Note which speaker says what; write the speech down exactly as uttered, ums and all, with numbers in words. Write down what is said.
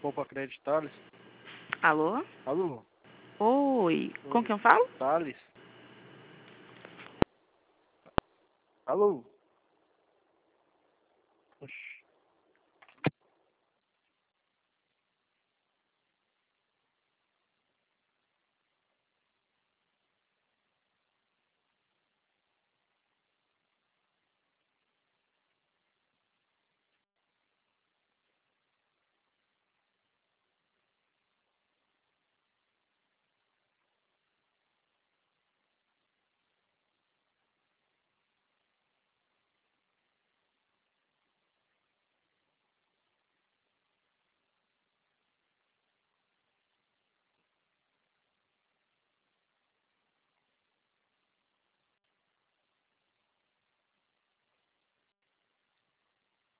Speaker 1: Poupa Crédito Thales.
Speaker 2: Alô?
Speaker 1: Alô?
Speaker 2: Oi, com quem eu falo?
Speaker 1: Thales. Alô?